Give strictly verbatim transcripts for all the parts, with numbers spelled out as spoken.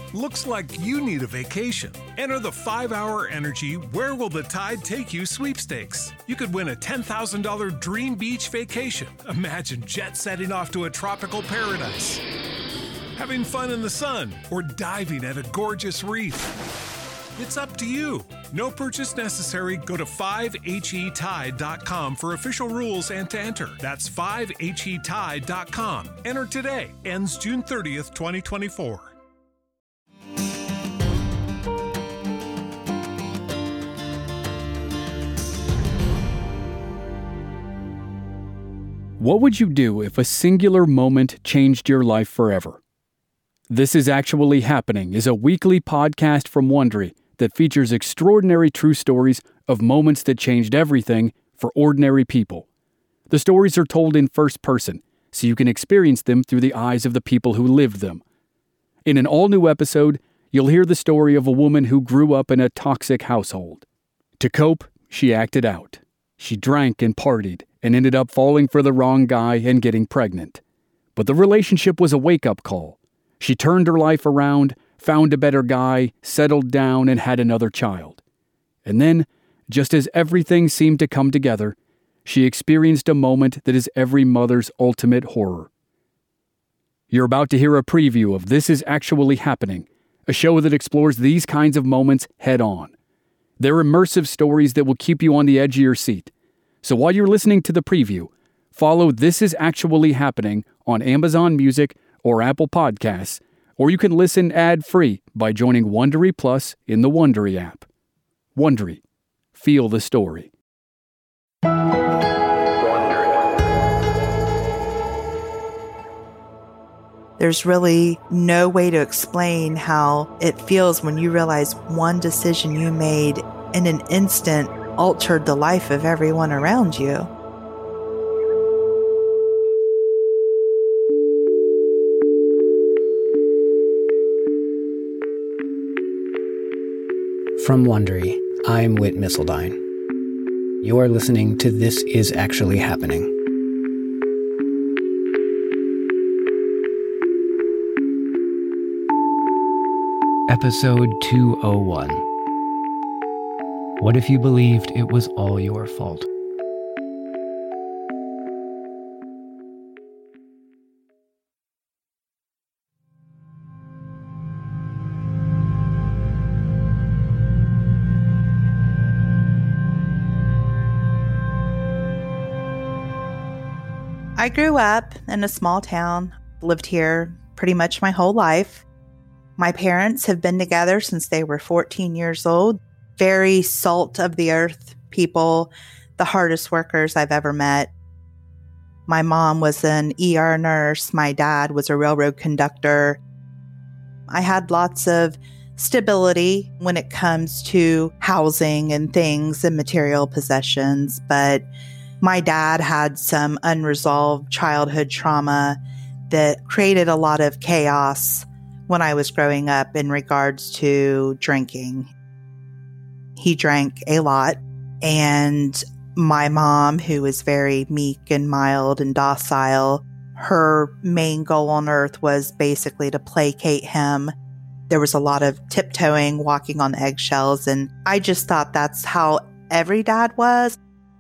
Looks like you need a vacation. Enter the five hour Energy Where Will the Tide Take You sweepstakes. You could win a ten thousand dollars dream beach vacation. Imagine jet setting off to a tropical paradise, having fun in the sun, or diving at a gorgeous reef. It's up to you. No purchase necessary. Go to five H E tide dot com for official rules and to enter. That's five H E tide dot com. Enter today. Ends June thirtieth, twenty twenty-four. What would you do if a singular moment changed your life forever? This Is Actually Happening is a weekly podcast from Wondery that features extraordinary true stories of moments that changed everything for ordinary people. The stories are told in first person, so you can experience them through the eyes of the people who lived them. In an all-new episode, you'll hear the story of a woman who grew up in a toxic household. To cope, she acted out. She drank and partied and ended up falling for the wrong guy and getting pregnant. But the relationship was a wake-up call. She turned her life around, found a better guy, settled down, and had another child. And then, just as everything seemed to come together, she experienced a moment that is every mother's ultimate horror. You're about to hear a preview of This Is Actually Happening, a show that explores these kinds of moments head-on. They're immersive stories that will keep you on the edge of your seat. So while you're listening to the preview, follow This Is Actually Happening on Amazon Music or Apple Podcasts, or you can listen ad-free by joining Wondery Plus in the Wondery app. Wondery. Feel the story. There's really no way to explain how it feels when you realize one decision you made in an instant altered the life of everyone around you. From Wondery, I'm Whit Missildine. You are listening to This Is Actually Happening. Episode two oh one. What if you believed it was all your fault? I grew up in a small town, lived here pretty much my whole life. My parents have been together since they were fourteen years old. Very salt of the earth people, the hardest workers I've ever met. My mom was an E R nurse. My dad was a railroad conductor. I had lots of stability when it comes to housing and things and material possessions, but my dad had some unresolved childhood trauma that created a lot of chaos when I was growing up in regards to drinking. He drank a lot, and my mom, who was very meek and mild and docile, her main goal on earth was basically to placate him. There was a lot of tiptoeing, walking on eggshells, and I just thought that's how every dad was.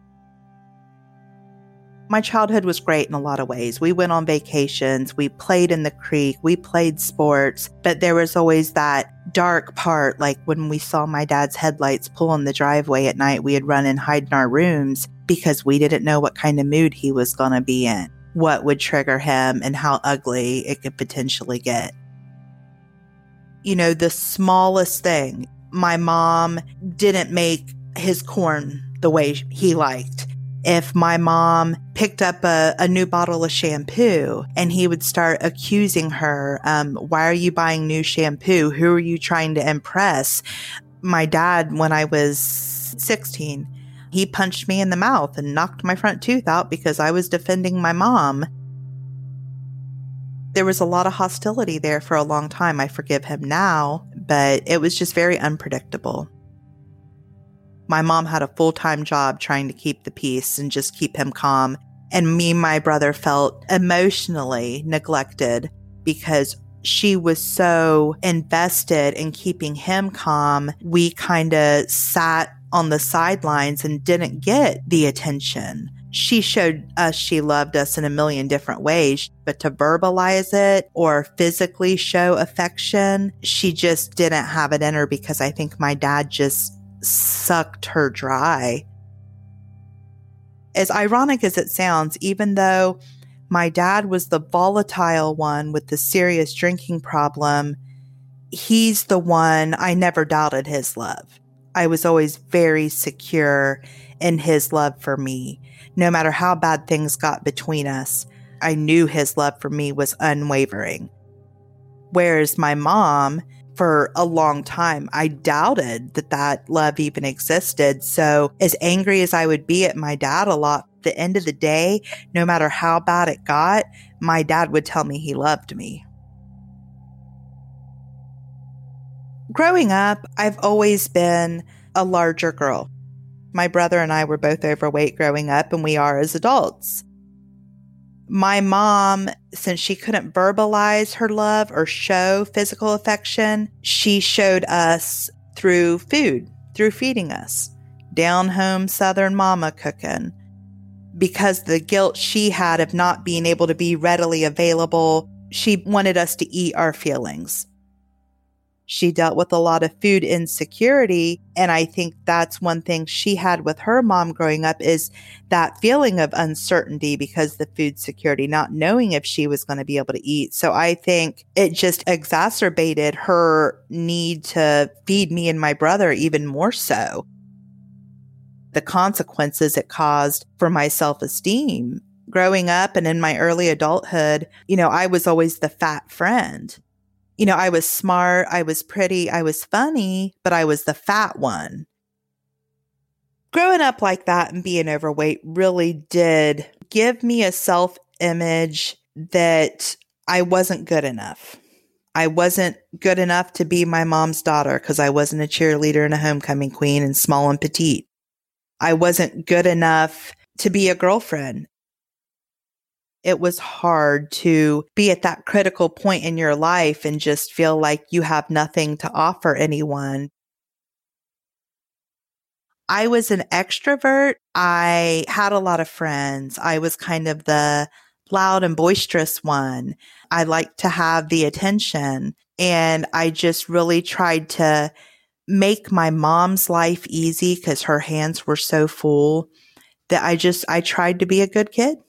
My childhood was great in a lot of ways. We went on vacations, we played in the creek, we played sports, but there was always that dark part, like when we saw my dad's headlights pull in the driveway at night, we'd run and hide in our rooms because we didn't know what kind of mood he was going to be in, what would trigger him, and how ugly it could potentially get. You know, the smallest thing, my mom didn't make his corn the way he liked. If my mom picked up a, a new bottle of shampoo and he would start accusing her, um, why are you buying new shampoo? Who are you trying to impress? My dad, when I was sixteen, he punched me in the mouth and knocked my front tooth out because I was defending my mom. There was a lot of hostility there for a long time. I forgive him now, but it was just very unpredictable. My mom had a full-time job trying to keep the peace and just keep him calm. And me and my brother felt emotionally neglected because she was so invested in keeping him calm, we kind of sat on the sidelines and didn't get the attention. She showed us she loved us in a million different ways, but to verbalize it or physically show affection, she just didn't have it in her because I think my dad just sucked her dry. As ironic as it sounds, even though my dad was the volatile one with the serious drinking problem, he's the one I never doubted his love. I was always very secure in his love for me. No matter how bad things got between us, I knew his love for me was unwavering. Whereas my mom, for a long time, I doubted that that love even existed. So as angry as I would be at my dad a lot, at the end of the day, no matter how bad it got, my dad would tell me he loved me. Growing up, I've always been a larger girl. My brother and I were both overweight growing up, and we are as adults. My mom, since she couldn't verbalize her love or show physical affection, she showed us through food, through feeding us. Down home Southern mama cooking. Because the guilt she had of not being able to be readily available, she wanted us to eat our feelings. She dealt with a lot of food insecurity, and I think that's one thing she had with her mom growing up is that feeling of uncertainty because the food security, not knowing if she was going to be able to eat. So I think it just exacerbated her need to feed me and my brother even more so. The consequences it caused for my self-esteem. Growing up and in my early adulthood, you know, I was always the fat friend. You know, I was smart, I was pretty, I was funny, but I was the fat one. Growing up like that and being overweight really did give me a self-image that I wasn't good enough. I wasn't good enough to be my mom's daughter because I wasn't a cheerleader and a homecoming queen and small and petite. I wasn't good enough to be a girlfriend. It was hard to be at that critical point in your life and just feel like you have nothing to offer anyone. I was an extrovert. I had a lot of friends. I was kind of the loud and boisterous one. I liked to have the attention. And I just really tried to make my mom's life easy because her hands were so full that I just, I tried to be a good kid.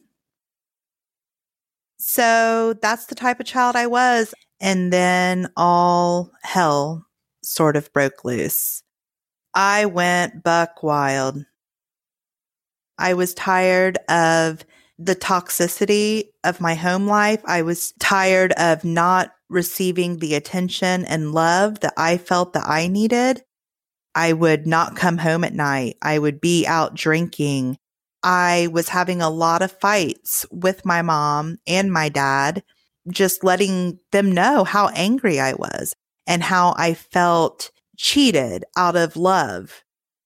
So that's the type of child I was. And then all hell sort of broke loose. I went buck wild. I was tired of the toxicity of my home life. I was tired of not receiving the attention and love that I felt that I needed. I would not come home at night. I would be out drinking. I was having a lot of fights with my mom and my dad, just letting them know how angry I was and how I felt cheated out of love.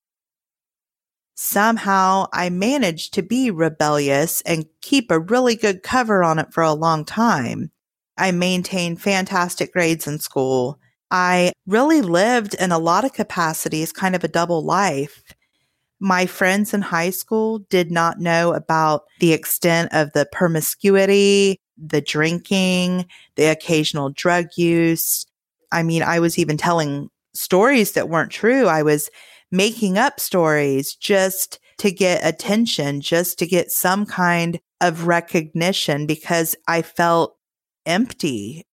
Somehow I managed to be rebellious and keep a really good cover on it for a long time. I maintained fantastic grades in school. I really lived in a lot of capacities, kind of a double life. My friends in high school did not know about the extent of the promiscuity, the drinking, the occasional drug use. I mean, I was even telling stories that weren't true. I was making up stories just to get attention, just to get some kind of recognition because I felt empty.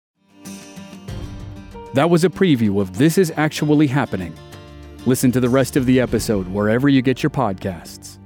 That was a preview of This Is Actually Happening. Listen to the rest of the episode wherever you get your podcasts.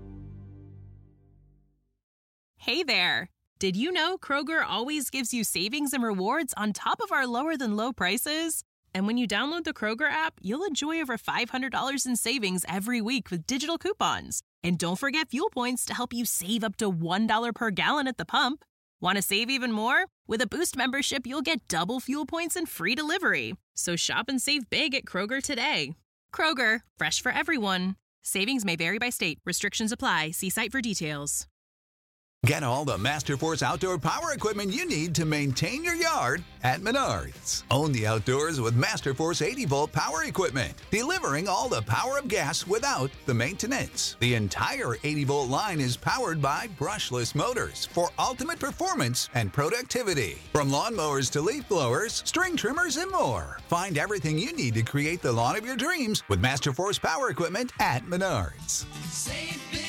Hey there. Did you know Kroger always gives you savings and rewards on top of our lower than low prices? And when you download the Kroger app, you'll enjoy over five hundred dollars in savings every week with digital coupons. And don't forget fuel points to help you save up to one dollar per gallon at the pump. Want to save even more? With a Boost membership, you'll get double fuel points and free delivery. So shop and save big at Kroger today. Kroger, fresh for everyone. Savings may vary by state. Restrictions apply. See site for details. Get all the Masterforce outdoor power equipment you need to maintain your yard at Menards. Own the outdoors with Masterforce eighty volt power equipment, delivering all the power of gas without the maintenance. The entire eighty volt line is powered by brushless motors for ultimate performance and productivity. From lawnmowers to leaf blowers, string trimmers, and more. Find everything you need to create the lawn of your dreams with Masterforce power equipment at Menards. Save big